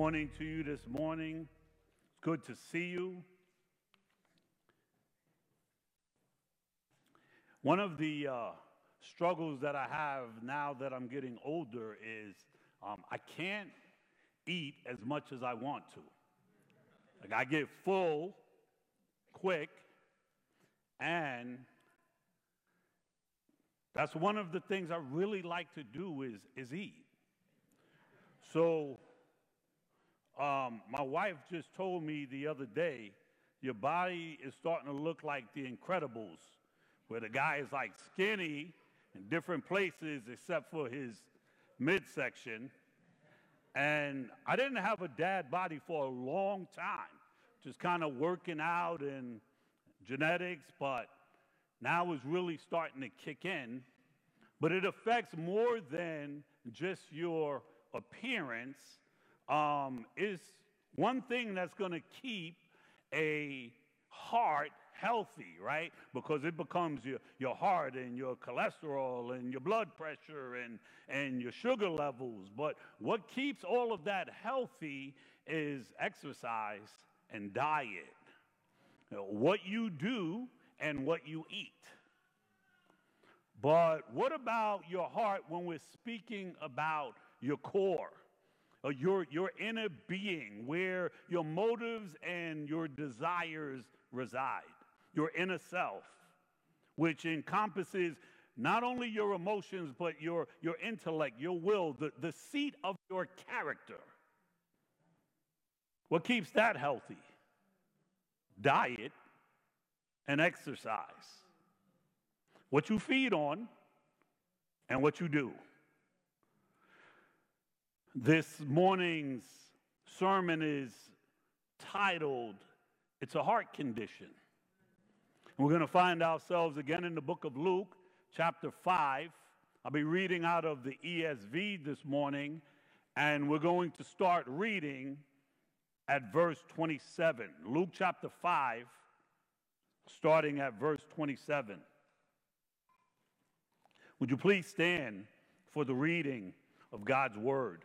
morning to you this morning. It's good to see you. One of the struggles that I have now that I'm getting older is I can't eat as much as I want to. Like I get full quick, and that's one of the things I really like to do is eat. So my wife just told me the other day, your body is starting to look like The Incredibles, where the guy is like skinny in different places except for his midsection. And I didn't have a dad body for a long time, just kind of working out and genetics, but now it's really starting to kick in. But it affects more than just your appearance. Is one thing that's going to keep a heart healthy, right? Because it becomes your heart and your cholesterol and your blood pressure and your sugar levels. But what keeps all of that healthy is exercise and diet. What you do and what you eat. But what about your heart when we're speaking about your core? Your inner being, where your motives and your desires reside, your inner self, which encompasses not only your emotions, but your intellect, your will, the seat of your character. What keeps that healthy? Diet and exercise. What you feed on and what you do. This morning's sermon is titled, It's a Heart Condition. We're going to find ourselves again in the book of Luke, chapter 5. I'll be reading out of the ESV this morning, and we're going to start reading at verse 27. Luke chapter 5, starting at verse 27. Would you please stand for the reading of God's word?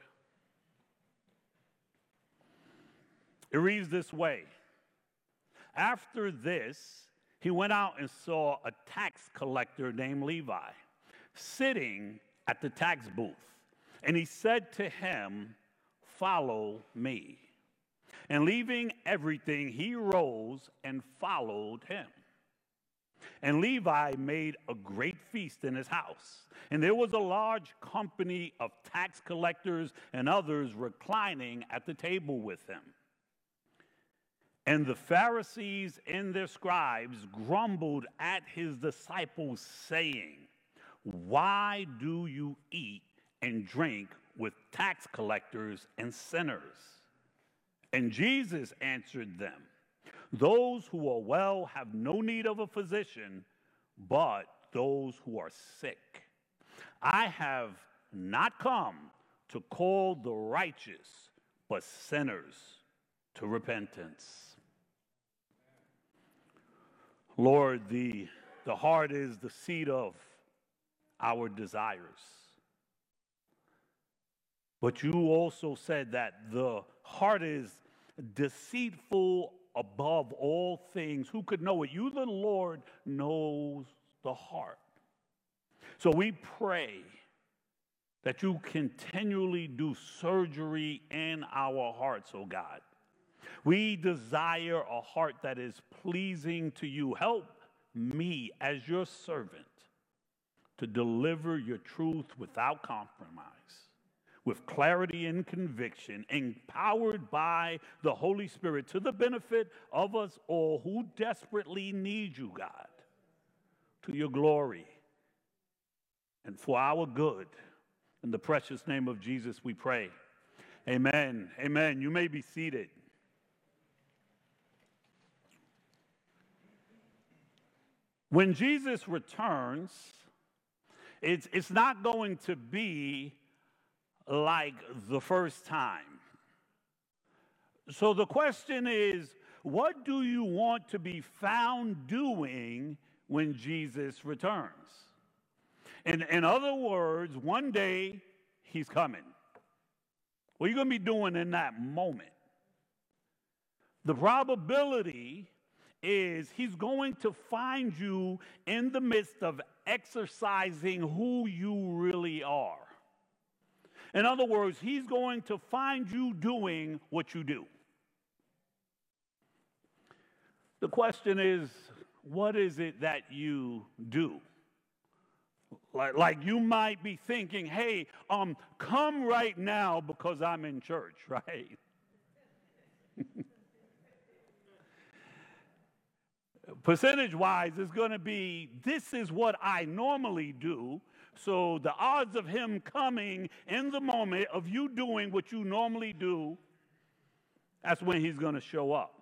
It reads this way. After this, he went out and saw a tax collector named Levi sitting at the tax booth. And he said to him, "Follow me." And leaving everything, he rose and followed him. And Levi made a great feast in his house. And there was a large company of tax collectors and others reclining at the table with him. And the Pharisees and their scribes grumbled at his disciples, saying, "Why do you eat and drink with tax collectors and sinners?" And Jesus answered them, "Those who are well have no need of a physician, but those who are sick. I have not come to call the righteous, but sinners to repentance." Lord, the heart is the seat of our desires. But you also said that the heart is deceitful above all things. Who could know it? You, the Lord, knows the heart. So we pray that you continually do surgery in our hearts, oh God. We desire a heart that is pleasing to you. Help me as your servant to deliver your truth without compromise, with clarity and conviction, empowered by the Holy Spirit to the benefit of us all who desperately need you, God, to your glory and for our good. In the precious name of Jesus we pray. Amen. Amen. You may be seated. When Jesus returns, it's not going to be like the first time. So the question is, what do you want to be found doing when Jesus returns? In other words, one day he's coming. What are you going to be doing in that moment? The probability is he's going to find you in the midst of exercising who you really are. In other words, he's going to find you doing what you do. The question is, what is it that you do? Like you might be thinking, hey, come right now because I'm in church, right? Percentage-wise, it's going to be, this is what I normally do. So the odds of him coming in the moment of you doing what you normally do, that's when he's going to show up.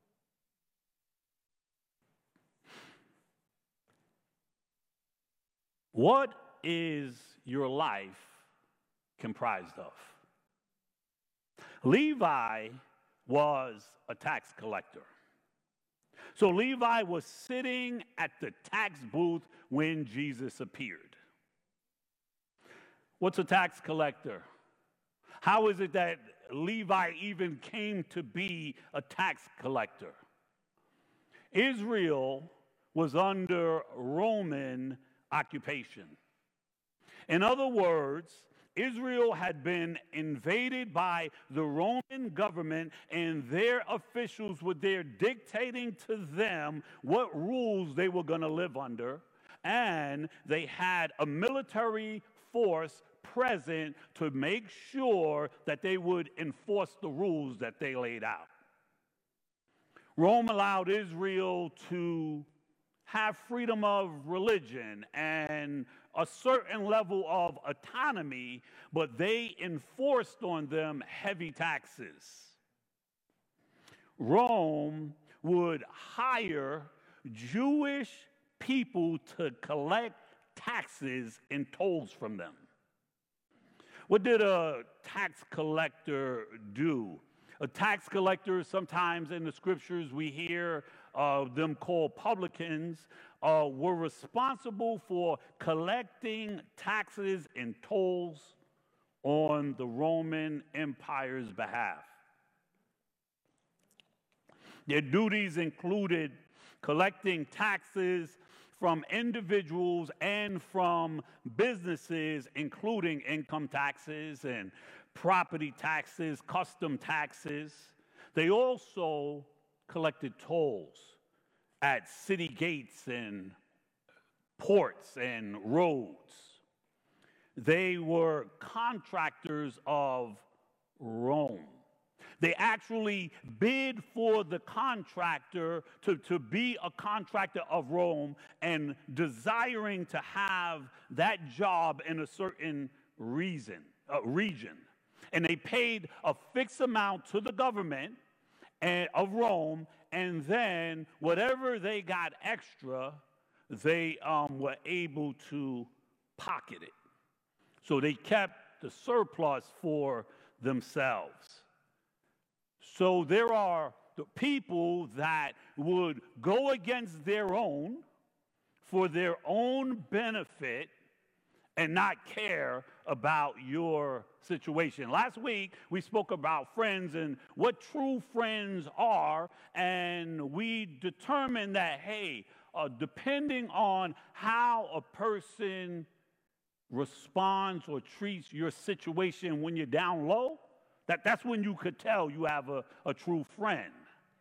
What is your life comprised of? Levi was a tax collector. So Levi was sitting at the tax booth when Jesus appeared. What's a tax collector? How is it that Levi even came to be a tax collector? Israel was under Roman occupation. In other words, Israel had been invaded by the Roman government, and their officials were there dictating to them what rules they were going to live under, and they had a military force present to make sure that they would enforce the rules that they laid out. Rome allowed Israel to have freedom of religion and a certain level of autonomy, but they enforced on them heavy taxes. Rome would hire Jewish people to collect taxes and tolls from them. What did a tax collector do? A tax collector, sometimes in the scriptures we hear them called publicans, were responsible for collecting taxes and tolls on the Roman Empire's behalf. Their duties included collecting taxes from individuals and from businesses, including income taxes and property taxes, custom taxes. They also collected tolls at city gates and ports and roads. They were contractors of Rome. They actually bid for the contractor to be a contractor of Rome and desiring to have that job in a certain region. And they paid a fixed amount to the government of Rome, and then whatever they got extra, they were able to pocket it. So they kept the surplus for themselves. So there are the people that would go against their own for their own benefit and not care about your situation. Last week, we spoke about friends and what true friends are, and we determined that, hey, depending on how a person responds or treats your situation when you're down low, that's when you could tell you have a true friend.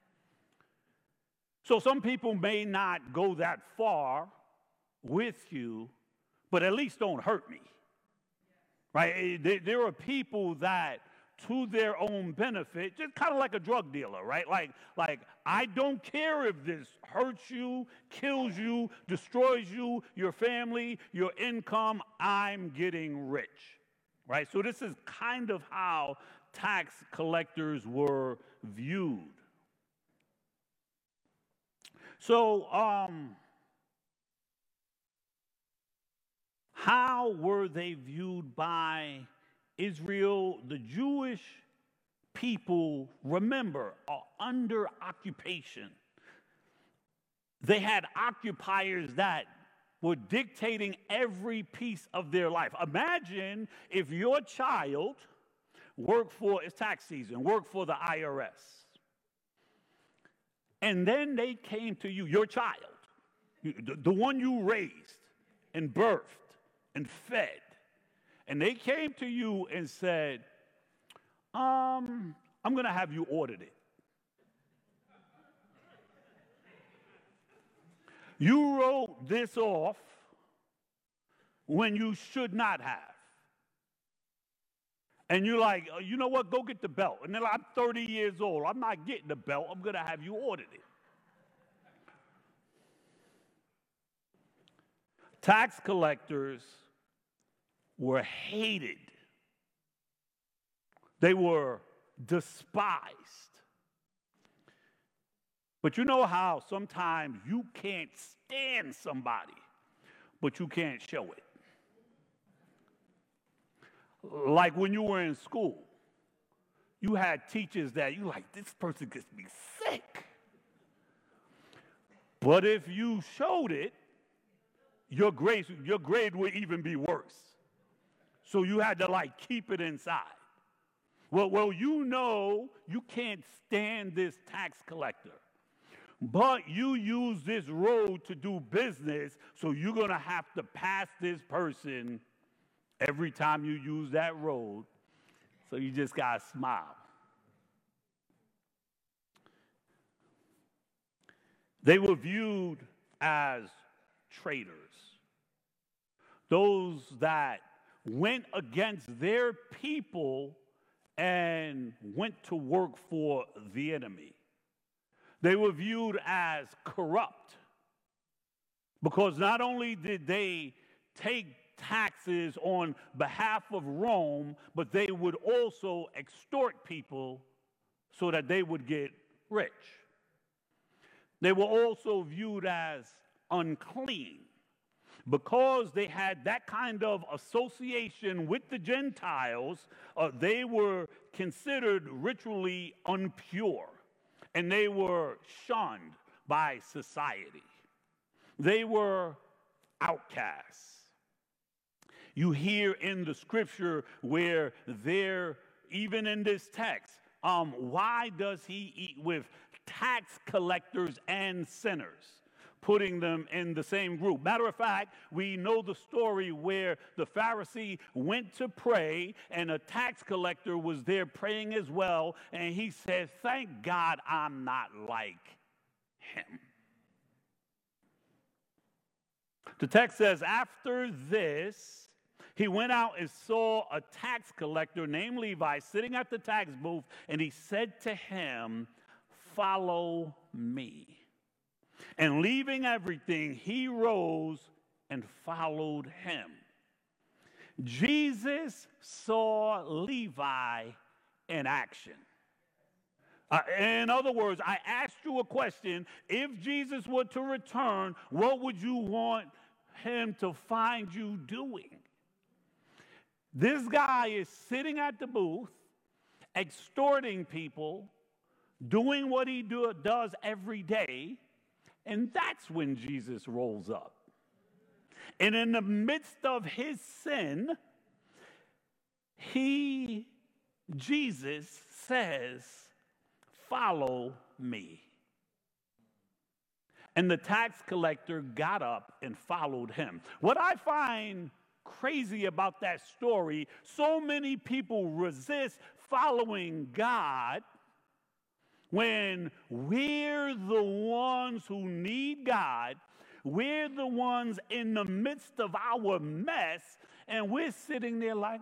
So some people may not go that far with you, but at least don't hurt me, right? There are people that, to their own benefit, just kind of like a drug dealer, right? Like I don't care if this hurts you, kills you, destroys you, your family, your income, I'm getting rich, right? So this is kind of how tax collectors were viewed. So, how were they viewed by Israel? The Jewish people, remember, are under occupation. They had occupiers that were dictating every piece of their life. Imagine if your child it's tax season, work for the IRS. And then they came to you, your child, the one you raised and birthed and fed. And they came to you and said, I'm going to have you audited. You wrote this off when you should not have. And you're like, you know what, go get the belt. And then I'm 30 years old. I'm not getting the belt. I'm going to have you audited. Tax collectors were hated. They were despised. But you know how sometimes you can't stand somebody, but you can't show it. Like when you were in school, you had teachers that you like, this person gets me sick. But if you showed it, your grade would even be worse. So you had to like keep it inside. Well, you know you can't stand this tax collector. But you use this road to do business, so you're going to have to pass this person every time you use that road. So you just got to smile. They were viewed as traitors, those that went against their people and went to work for the enemy. They were viewed as corrupt because not only did they take taxes on behalf of Rome, but they would also extort people so that they would get rich. They were also viewed as unclean because they had that kind of association with the Gentiles. They were considered ritually impure. And they were shunned by society. They were outcasts. You hear in the scripture where even in this text, why does he eat with tax collectors and sinners? Putting them in the same group. Matter of fact, we know the story where the Pharisee went to pray and a tax collector was there praying as well, and he said, thank God I'm not like him. The text says, after this, he went out and saw a tax collector named Levi sitting at the tax booth, and he said to him, follow me. And leaving everything, he rose and followed him. Jesus saw Levi in action. In other words, I asked you a question. If Jesus were to return, what would you want him to find you doing? This guy is sitting at the booth, extorting people, doing what he does every day. And that's when Jesus rolls up. And in the midst of his sin, Jesus says, follow me. And the tax collector got up and followed him. What I find crazy about that story, so many people resist following God when we're the ones who need God. We're the ones in the midst of our mess, and we're sitting there like,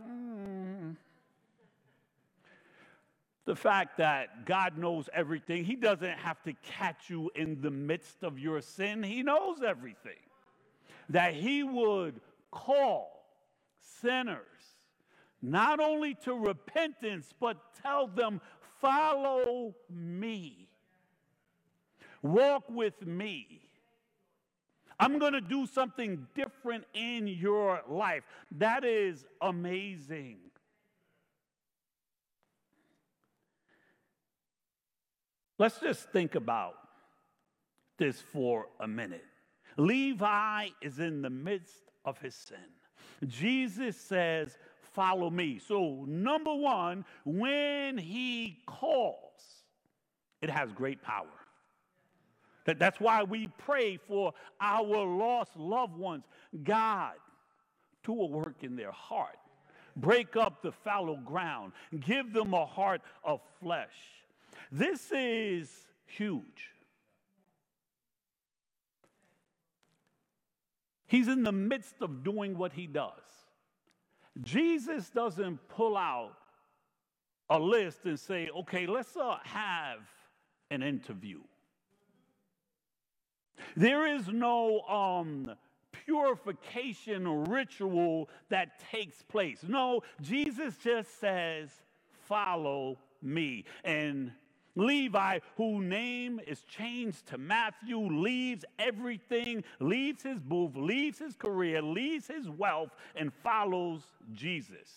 The fact that God knows everything, he doesn't have to catch you in the midst of your sin. He knows everything. That he would call sinners not only to repentance, but tell them, follow me. Walk with me. I'm going to do something different in your life. That is amazing. Let's just think about this for a minute. Levi is in the midst of his sin. Jesus says, follow me. So, number one, when he calls, it has great power. That's why we pray for our lost loved ones. God, do a work in their heart. Break up the fallow ground. Give them a heart of flesh. This is huge. He's in the midst of doing what he does. Jesus doesn't pull out a list and say, okay, let's have an interview. There is no purification ritual that takes place. No, Jesus just says, follow me. And Levi, whose name is changed to Matthew, leaves everything, leaves his booth, leaves his career, leaves his wealth, and follows Jesus.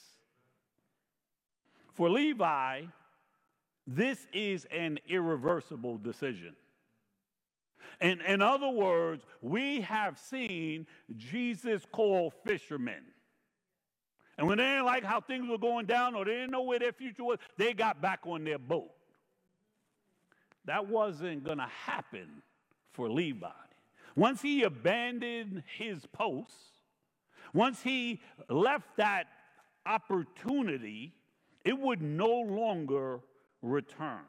For Levi, this is an irreversible decision. In other words, we have seen Jesus call fishermen. And when they didn't like how things were going down or they didn't know where their future was, they got back on their boat. That wasn't going to happen for Levi. Once he abandoned his post, once he left that opportunity, it would no longer return.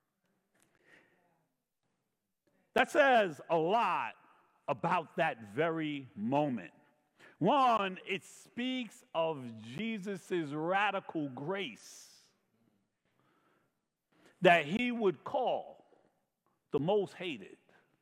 That says a lot about that very moment. One, it speaks of Jesus' radical grace that he would call the most hated,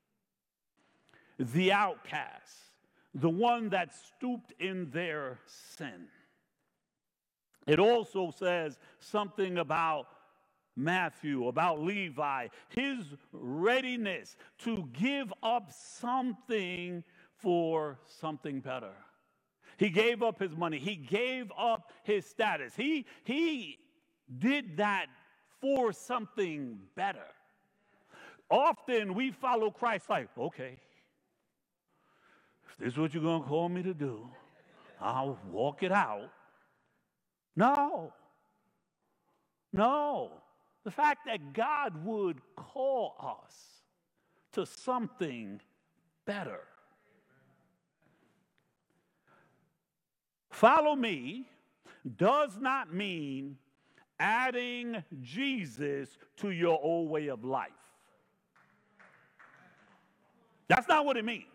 the outcast, the one that stooped in their sin. It also says something about Matthew, about Levi, his readiness to give up something for something better. He gave up his money. He gave up his status. He did that for something better. Often we follow Christ like, okay, if this is what you're going to call me to do, I'll walk it out. No. The fact that God would call us to something better. Follow me does not mean adding Jesus to your old way of life. That's not what it means.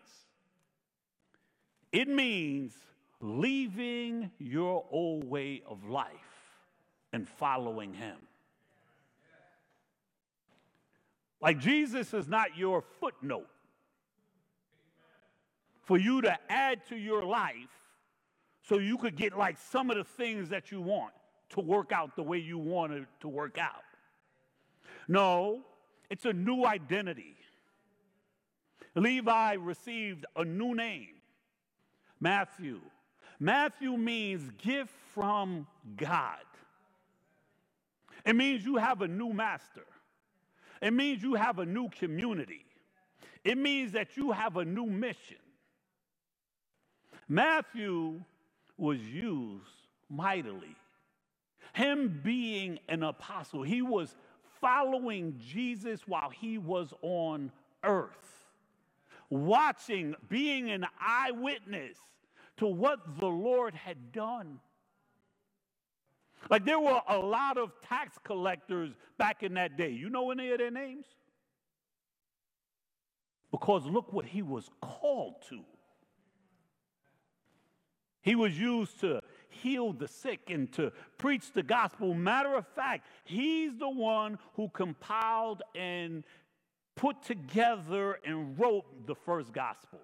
It means leaving your old way of life and following him. Like Jesus is not your footnote for you to add to your life so you could get like some of the things that you want to work out the way you want it to work out. No, it's a new identity. Levi received a new name, Matthew. Matthew means gift from God. It means you have a new master. It means you have a new community. It means that you have a new mission. Matthew was used mightily. Him being an apostle, he was following Jesus while he was on earth, watching, being an eyewitness to what the Lord had done. Like there were a lot of tax collectors back in that day. You know any of their names? Because look what he was called to. He was used to heal the sick and to preach the gospel. Matter of fact, he's the one who compiled and put together and wrote the first gospel.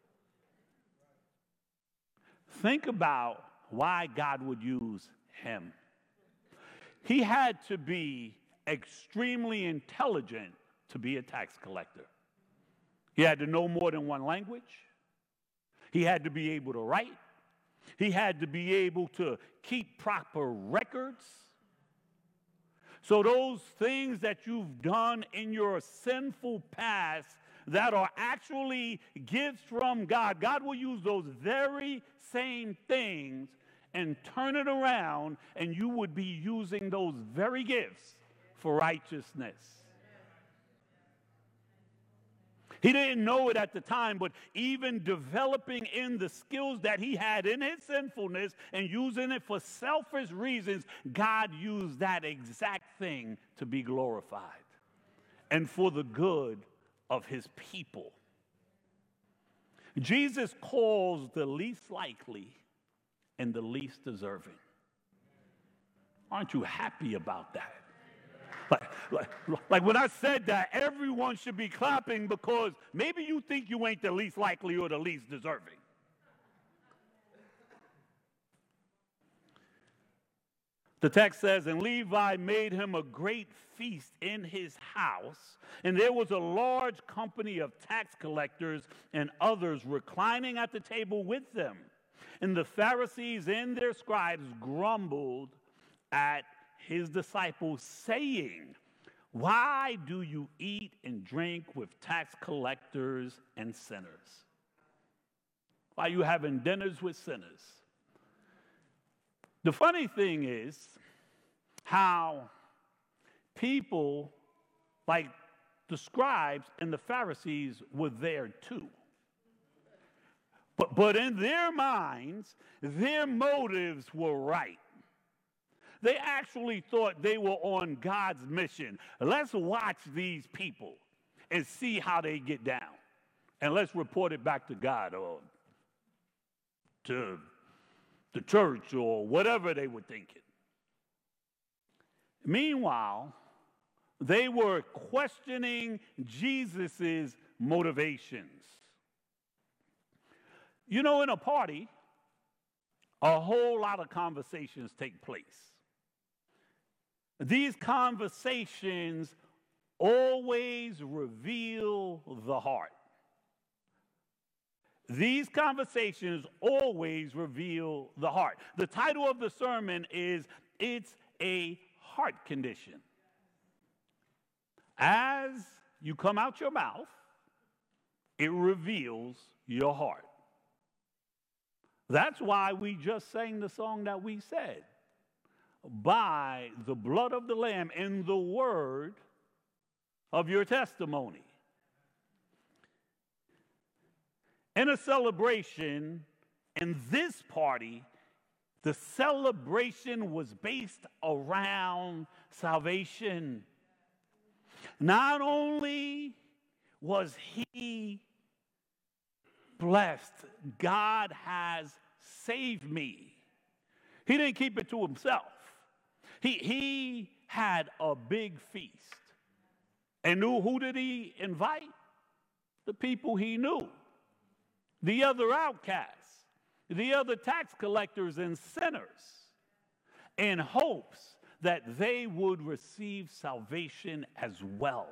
Think about why God would use him. He had to be extremely intelligent to be a tax collector. He had to know more than one language. He had to be able to write. He had to be able to keep proper records. So those things that you've done in your sinful past that are actually gifts from God, God will use those very same things and turn it around, and you would be using those very gifts for righteousness. He didn't know it at the time, but even developing in the skills that he had in his sinfulness and using it for selfish reasons, God used that exact thing to be glorified and for the good of his people. Jesus calls the least likely and the least deserving. Aren't you happy about that? Like when I said that, everyone should be clapping because maybe you think you ain't the least likely or the least deserving. The text says, and Levi made him a great feast in his house, and there was a large company of tax collectors and others reclining at the table with them. And the Pharisees and their scribes grumbled at his disciples, saying, why do you eat and drink with tax collectors and sinners? Why are you having dinners with sinners? The funny thing is how people like the scribes and the Pharisees were there too. But in their minds, their motives were right. They actually thought they were on God's mission. Let's watch these people and see how they get down. And let's report it back to God or to the church or whatever they were thinking. Meanwhile, they were questioning Jesus' motivations. You know, in a party, a whole lot of conversations take place. These conversations always reveal the heart. These conversations always reveal the heart. The title of the sermon is, It's a Heart Condition. As you come out your mouth, it reveals your heart. That's why we just sang the song that we said. By the blood of the Lamb and the word of your testimony. In a celebration, in this party, the celebration was based around salvation. Not only was he blessed, God has saved me. He didn't keep it to himself. He had a big feast. And who did he invite? The people he knew. The other outcasts, the other tax collectors and sinners, in hopes that they would receive salvation as well.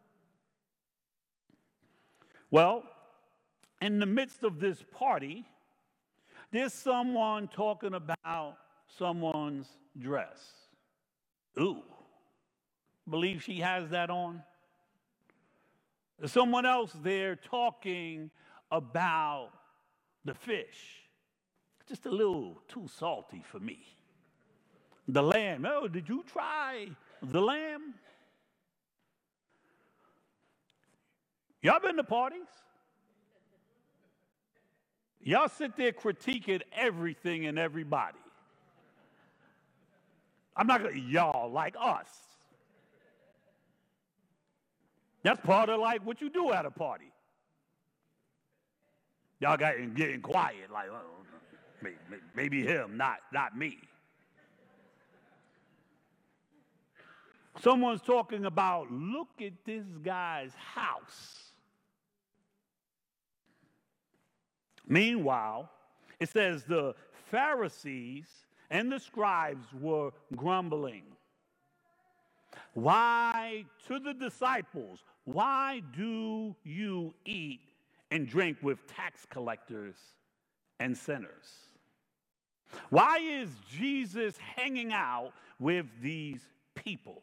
Well, in the midst of this party, there's someone talking about someone's dress. Ooh, believe she has that on? There's someone else there talking about the fish. Just a little too salty for me. The lamb. Oh, did you try the lamb? Y'all been to parties? Y'all sit there critiquing everything and everybody. I'm not going to y'all like us. That's part of like what you do at a party. Y'all got getting quiet, like maybe him, not me. Someone's talking about, look at this guy's house. Meanwhile, it says the Pharisees and the scribes were grumbling. Why, to the disciples, why do you eat and drink with tax collectors and sinners? Why is Jesus hanging out with these people?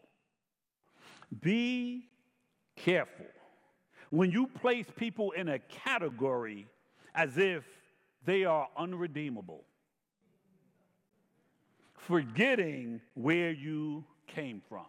Be careful when you place people in a category as if they are unredeemable. forgetting where you came from.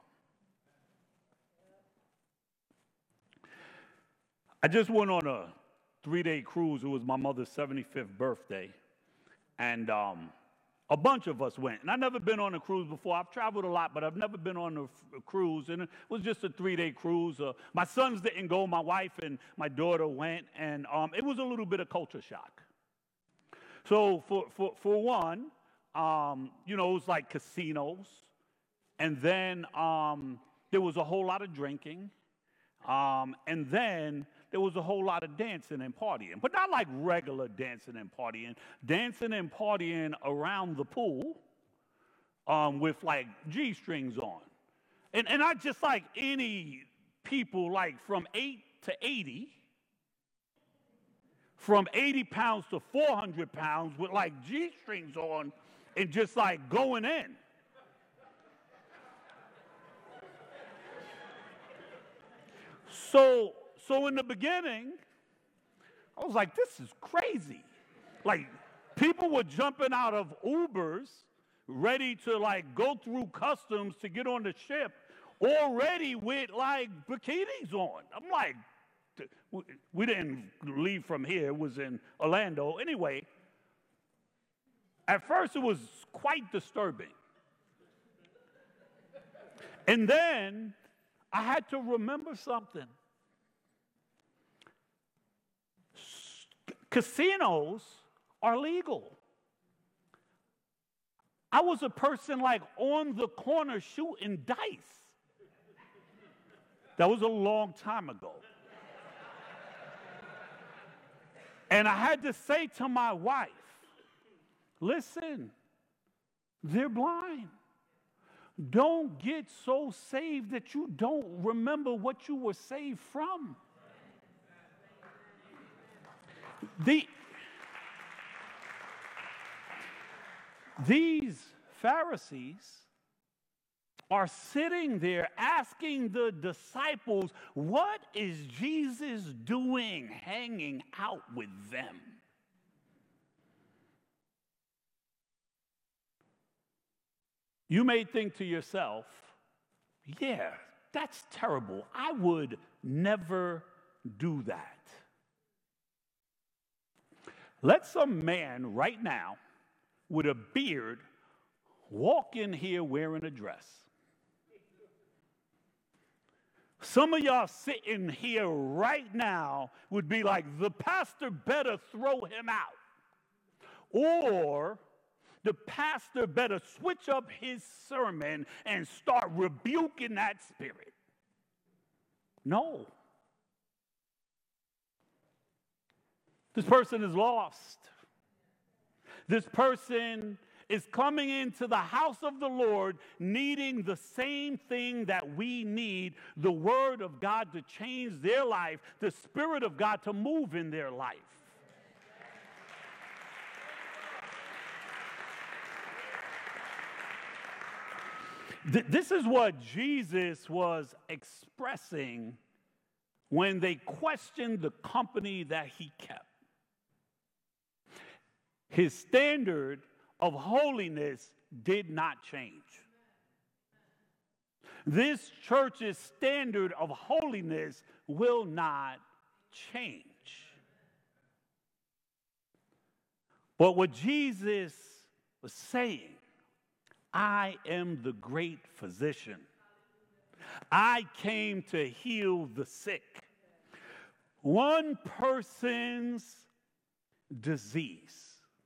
I just went on a 3-day cruise. It was my mother's 75th birthday. And a bunch of us went. And I've never been on a cruise before. I've traveled a lot, but I've never been on a cruise. And it was just a 3-day cruise. My sons didn't go. My wife and my daughter went. And it was a little bit of culture shock. So for one, it was like casinos. And then there was a whole lot of drinking. And then there was a whole lot of dancing and partying, but not like regular dancing and partying around the pool with like G-strings on. And not just like any people, like from 8 to 80, from 80 pounds to 400 pounds with like G-strings on and just like going in. So in the beginning, I was like, this is crazy. Like, people were jumping out of Ubers, ready to like go through customs to get on the ship, already with like bikinis on. I'm like, we didn't leave from here. It was in Orlando. Anyway, at first it was quite disturbing. And then I had to remember something. Casinos are legal. I was a person like on the corner shooting dice. That was a long time ago. And I had to say to my wife, listen, they're blind. Don't get so saved that you don't remember what you were saved from. These Pharisees are sitting there asking the disciples, what is Jesus doing hanging out with them? You may think to yourself, yeah, that's terrible. I would never do that. Let some man right now with a beard walk in here wearing a dress. Some of y'all sitting here right now would be like, the pastor better throw him out. Or the pastor better switch up his sermon and start rebuking that spirit. No. This person is lost. This person is coming into the house of the Lord needing the same thing that we need, the Word of God to change their life, the Spirit of God to move in their life. This is what Jesus was expressing when they questioned the company that he kept. His standard of holiness did not change. This church's standard of holiness will not change. But what Jesus was saying, I am the great physician. I came to heal the sick. One person's disease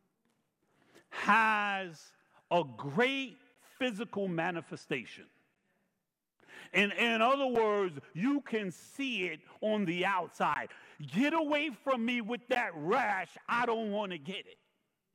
has a great physical manifestation. In other words, you can see it on the outside. Get away from me with that rash. I don't want to get it.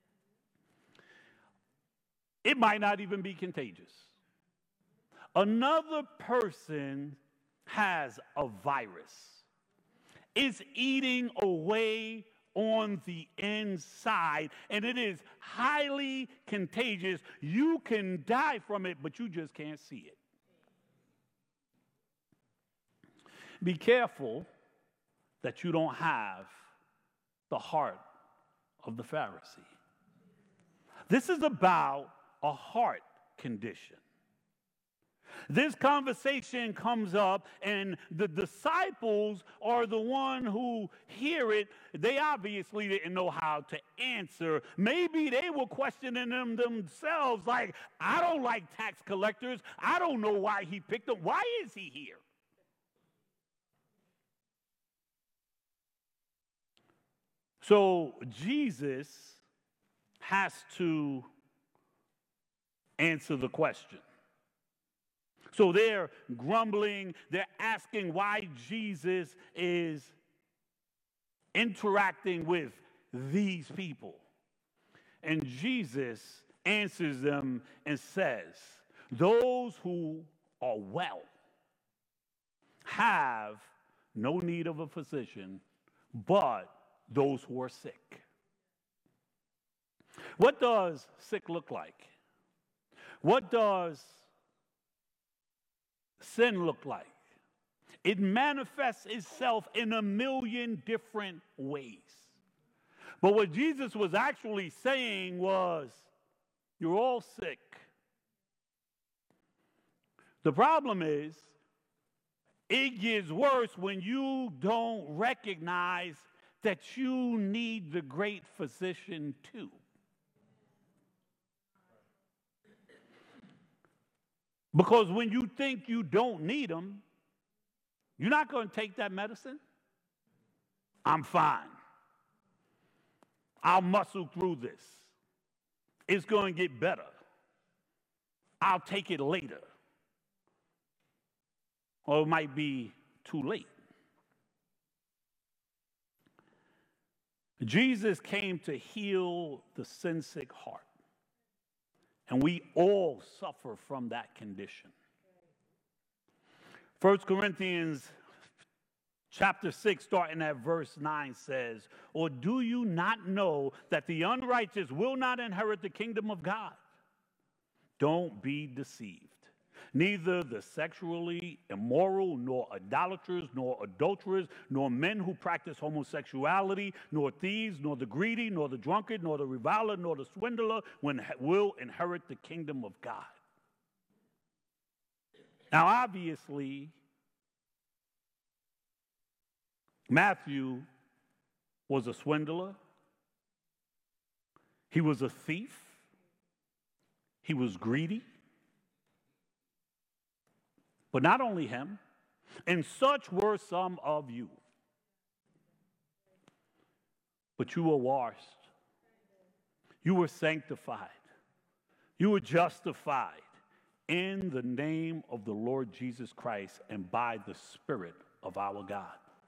It might not even be contagious. Another person has a virus. It's eating away on the inside, and it is highly contagious. You can die from it, but you just can't see it. Be careful that you don't have the heart of the Pharisee. This is about a heart condition. This conversation comes up, and the disciples are the one who hear it. They obviously didn't know how to answer. Maybe they were questioning them themselves, like, I don't like tax collectors. I don't know why he picked them. Why is he here? So Jesus has to answer the question. So they're grumbling, they're asking why Jesus is interacting with these people. And Jesus answers them and says, those who are well have no need of a physician, but those who are sick. What does sick look like? What does sin look like? It manifests itself in a million different ways. But what Jesus was actually saying was, you're all sick. The problem is, it gets worse when you don't recognize that you need the great physician too. Because when you think you don't need them, you're not going to take that medicine. I'm fine. I'll muscle through this. It's going to get better. I'll take it later. Or it might be too late. Jesus came to heal the sin-sick heart. And we all suffer from that condition. 1 Corinthians chapter 6, starting at verse 9 says, or do you not know that the unrighteous will not inherit the kingdom of God? Don't be deceived. Neither the sexually immoral, nor idolaters, nor adulterers, nor men who practice homosexuality, nor thieves, nor the greedy, nor the drunkard, nor the reviler, nor the swindler will inherit the kingdom of God. Now, obviously, Matthew was a swindler. He was a thief. He was greedy. But not only him, and such were some of you. But you were washed. You were sanctified. You were justified in the name of the Lord Jesus Christ and by the Spirit of our God.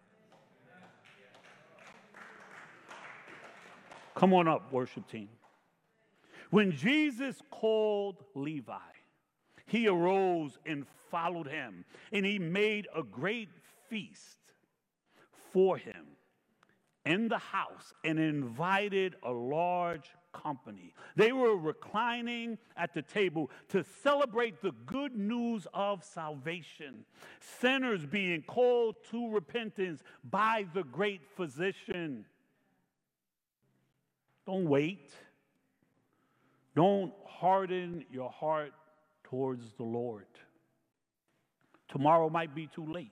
Come on up, worship team. When Jesus called Levi, he arose and followed him, and he made a great feast for him in the house and invited a large company. They were reclining at the table to celebrate the good news of salvation, sinners being called to repentance by the great physician. Don't wait. Don't harden your heart towards the Lord. Tomorrow might be too late.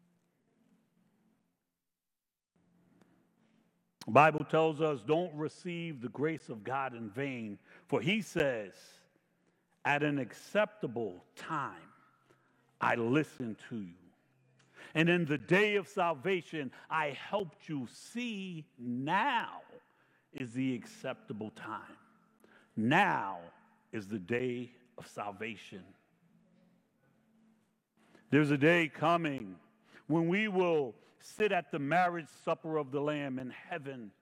The Bible tells us, don't receive the grace of God in vain, for he says, at an acceptable time, I listened to you. And in the day of salvation, I helped you. See, now is the acceptable time. Now is the day of salvation. There's a day coming when we will sit at the marriage supper of the Lamb in heaven.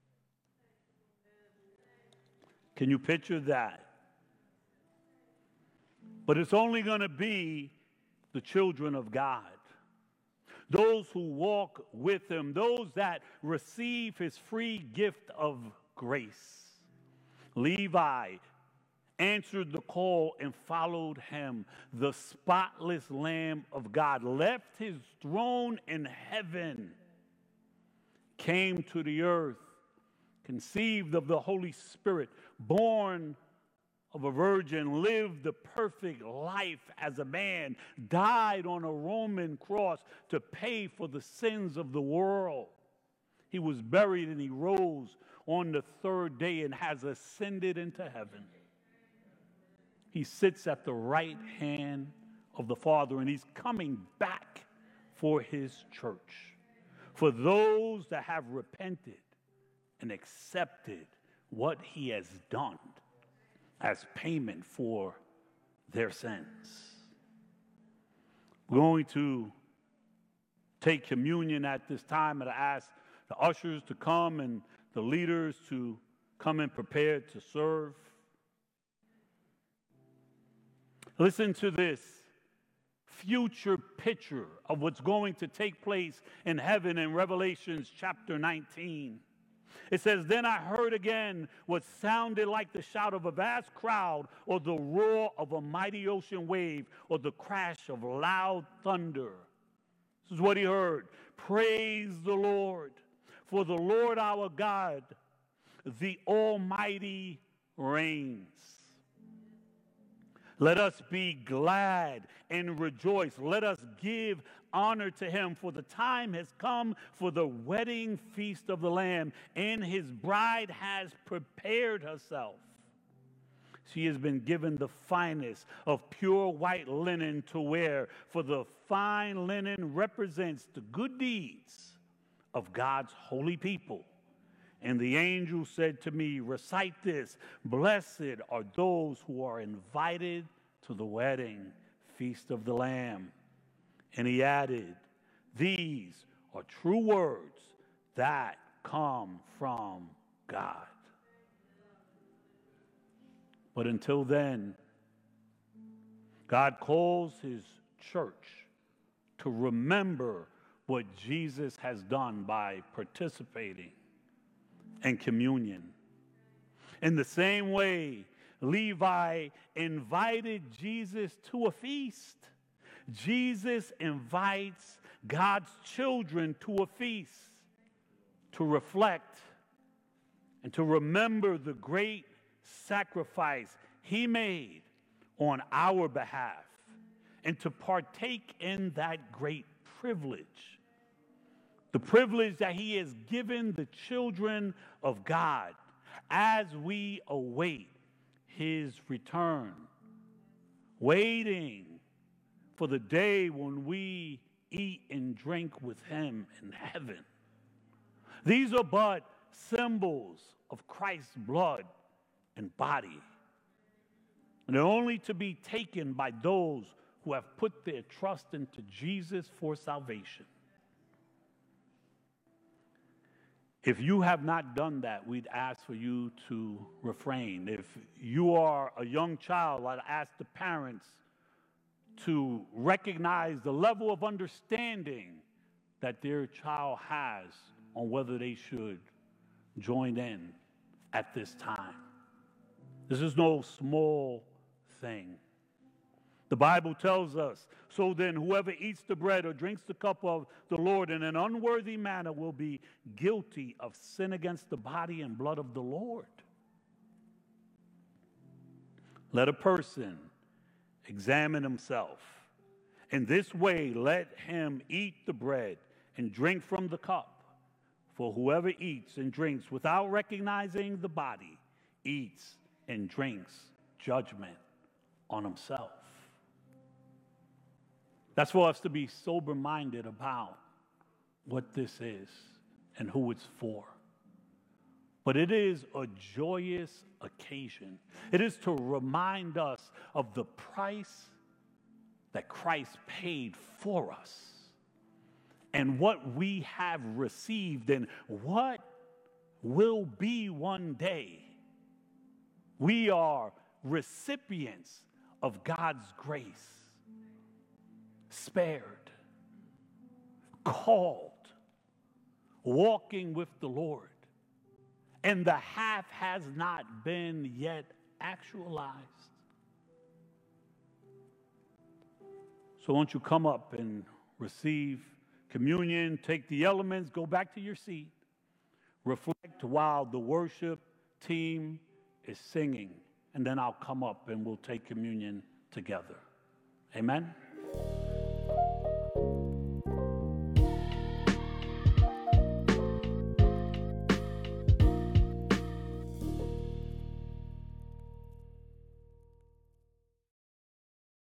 Can you picture that? But it's only going to be the children of God, those who walk with him, those that receive his free gift of grace. Levi answered the call and followed him. The spotless Lamb of God left his throne in heaven, came to the earth, conceived of the Holy Spirit, born of a virgin, lived the perfect life as a man, died on a Roman cross to pay for the sins of the world. He was buried and he rose on the third day and has ascended into heaven. He sits at the right hand of the Father, and he's coming back for his church, for those that have repented and accepted what he has done as payment for their sins. We're going to take communion at this time, and I ask the ushers to come and the leaders to come and prepare to serve. Listen to this future picture of what's going to take place in heaven in Revelation chapter 19. It says, "Then I heard again what sounded like the shout of a vast crowd, or the roar of a mighty ocean wave, or the crash of loud thunder." This is what he heard. "Praise the Lord, for the Lord our God, the Almighty reigns. Let us be glad and rejoice. Let us give honor to him, for the time has come for the wedding feast of the Lamb, and his bride has prepared herself. She has been given the finest of pure white linen to wear, for the fine linen represents the good deeds of God's holy people. And the angel said to me, recite this, blessed are those who are invited to the wedding feast of the Lamb. And he added, these are true words that come from God. But until then, God calls his church to remember what Jesus has done by participating in communion. In the same way, Levi invited Jesus to a feast. Jesus invites God's children to a feast to reflect and to remember the great sacrifice he made on our behalf and to partake in that great privilege. The privilege that he has given the children of God as we await his return, waiting for the day when we eat and drink with him in heaven. These are but symbols of Christ's blood and body, and they're only to be taken by those who have put their trust into Jesus for salvation. If you have not done that, we'd ask for you to refrain. If you are a young child, I'd ask the parents to recognize the level of understanding that their child has on whether they should join in at this time. This is no small thing. The Bible tells us, so then whoever eats the bread or drinks the cup of the Lord in an unworthy manner will be guilty of sin against the body and blood of the Lord. Let a person examine himself. In this way, let him eat the bread and drink from the cup. For whoever eats and drinks without recognizing the body eats and drinks judgment on himself. That's for us to be sober-minded about what this is and who it's for. But it is a joyous occasion. It is to remind us of the price that Christ paid for us and what we have received and what will be one day. We are recipients of God's grace, spared, called, walking with the Lord, and the half has not been yet actualized. So won't you come up and receive communion, take the elements, go back to your seat, reflect while the worship team is singing. And and then I'll come up and we'll take communion together. Amen?